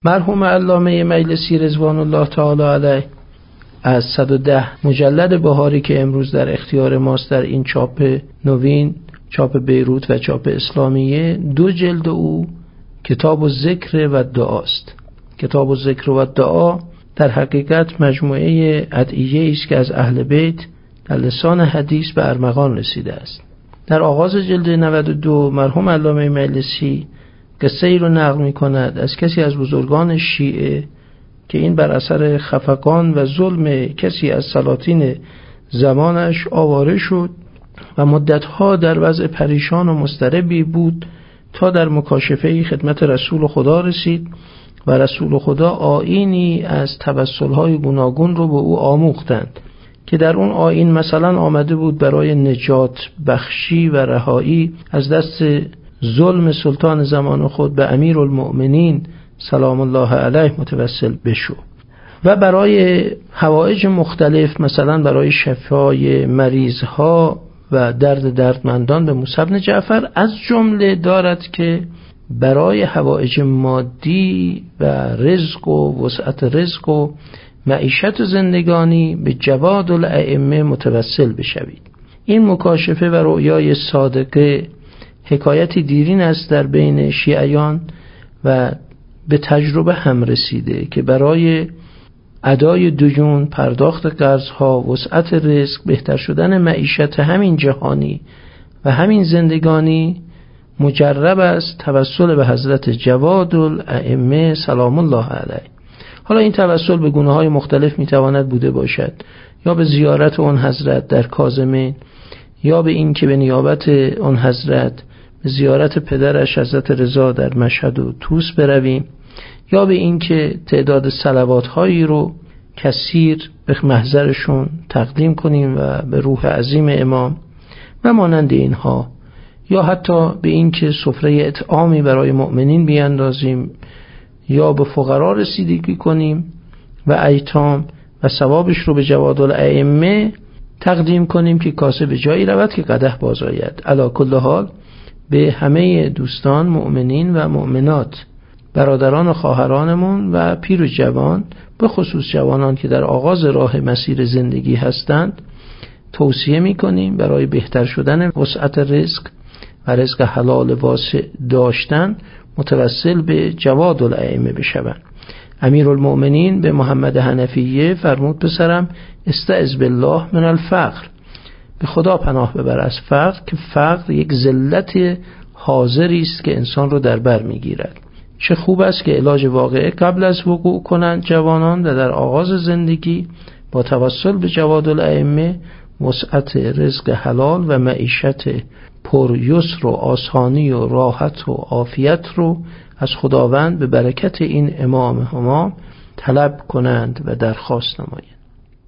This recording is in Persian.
مرحوم علامه مجلسی رضوان الله تعالی علیه از 110 مجلد بهاری که امروز در اختیار ماست در این چاپ نوین، چاپ بیروت و چاپ اسلامیه، 2 جلد او کتاب الذکر و دعاست. کتاب الذکر و دعا در حقیقت مجموعه ادعیه است که از اهل بیت در لسان حدیث به ارمغان رسیده است. در آغاز جلد 92 مرحوم علامه مجلسی قصه ای رو نقل می کند از کسی از بزرگان شیعه که این بر اثر خفقان و ظلم کسی از سلاطین زمانش آواره شد و مدتها در وضع پریشان و مضطربی بود تا در مکاشفه خدمت رسول خدا رسید و رسول خدا آیینی از توسل‌های گوناگون رو به او آموختند که در اون آیین مثلا آمده بود برای نجات بخشی و رهایی از دست ظلم سلطان زمان خود به امیرالمؤمنین سلام الله علیه متوسل بشو، و برای حوائج مختلف مثلا برای شفای مریضها و دردمندان به موسی بن جعفر، از جمله دارد که برای حوائج مادی و رزق و وسعت رزق و معیشت و زندگانی به جواد الائمه متوسل بشوید. این مکاشفه و رؤیای صادقه حکایتی دیرین است در بین شیعیان و به تجربه هم رسیده که برای ادای دیون، پرداخت قرضها، وسعت رزق، بهتر شدن معیشت همین جهانی و همین زندگانی مجرب است توسل به حضرت جواد الائمه سلام الله علیه. حالا این توسل به گونه‌های مختلف میتواند بوده باشد، یا به زیارت اون حضرت در کاظمین، یا به این که به نیابت اون حضرت به زیارت پدرش حضرت رضا در مشهد و طوس برویم، یا به این که تعداد صلوات‌هایی رو کثیر به محضرشون تقدیم کنیم و به روح عظیم امام و مانند اینها، یا حتی به این که سفره اطعامی برای مؤمنین بیاندازیم یا به فقرا رسیدگی کنیم و ایتام و ثوابش رو به جواد الائمه تقدیم کنیم که کاسه به جایی رود که قدح باز آید. علی کل حال به همه دوستان مؤمنین و مؤمنات، برادران و خواهرانمون و پیر و جوان، به خصوص جوانان که در آغاز راه مسیر زندگی هستند، توصیه می‌کنیم برای بهتر شدن وسعت رزق و رزق حلال واسع داشتن متوسل به جواد الائمه بشوند. امیرالمؤمنین به محمد حنفیه فرمود پسرم استعذ بالله من الفقر، به خدا پناه ببر از فقر، که فقر یک ذلت حاضری است که انسان رو در بر میگیرد. چه خوب است که علاج واقعه قبل از وقوع کنند جوانان و در آغاز زندگی با توسل به جواد الائمه وسعت رزق حلال و معیشت پر یسر و آسانی و راحت و عافیت رو از خداوند به برکت این امام طلب کنند و درخواست نمایند.